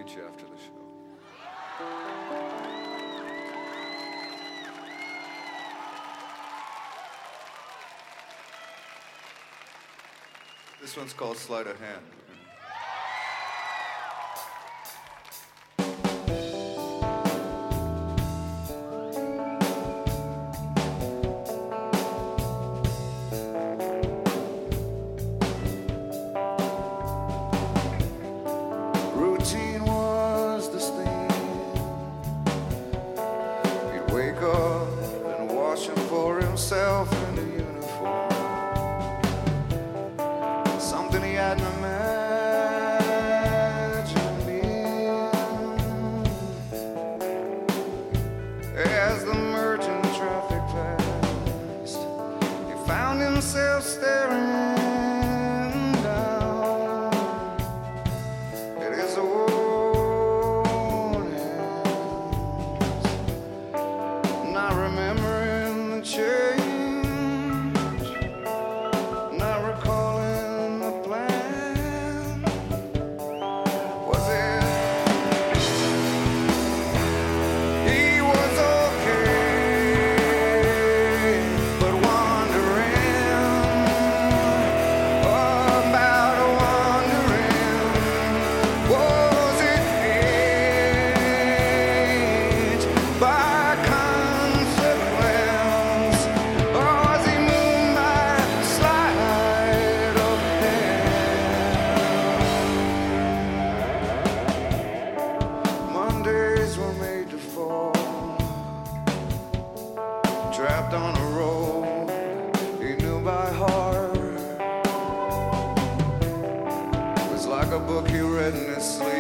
meet you after the show. This one's called Sleight of Hand. Routine was this thing. He'd wake up and wash him for himself in a uniform. Something he hadn't imagined being. As the merging traffic passed, he found himself staring down at his own hands, not remembering the change, not recalling the plan. Was it he was okay, but wondering about wondering, was it age by consequence, or was he moved by sleight of hand? Mondays were made to fall, trapped on a road he knew by heart. It was like a book he read in his sleep.